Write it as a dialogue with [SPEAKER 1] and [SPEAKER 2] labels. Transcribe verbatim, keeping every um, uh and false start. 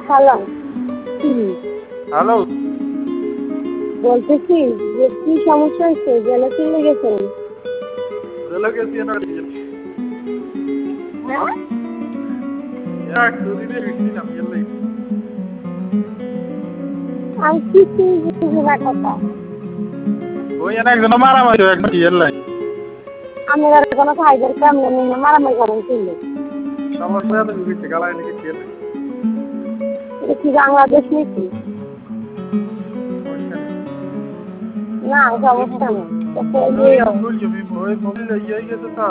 [SPEAKER 1] Hello.
[SPEAKER 2] Hello.
[SPEAKER 1] বলতেছি যে কি সমস্যা হয়েছে? জেলে চলে গেছেন?
[SPEAKER 2] জেলে গেছি না।
[SPEAKER 1] হ্যাঁ?
[SPEAKER 2] এক দুদিনে ফিরছিলাম জেলে।
[SPEAKER 1] আমি কিছুই বুঝি না কথা।
[SPEAKER 2] ওই একজন মারামারি হয়ে একবার জেলে।
[SPEAKER 1] আমি আর কোনো ফাইবার কেমন নিয়ে মারামারি করেন ছিল।
[SPEAKER 2] সমস্যা তো বিবিধ গালায় নাকি জেলে।
[SPEAKER 1] এটা কি বাংলাদেশ নাকি? না সমস্যা নেই।
[SPEAKER 2] ওই মোবাইল ইয়ে গেছে তো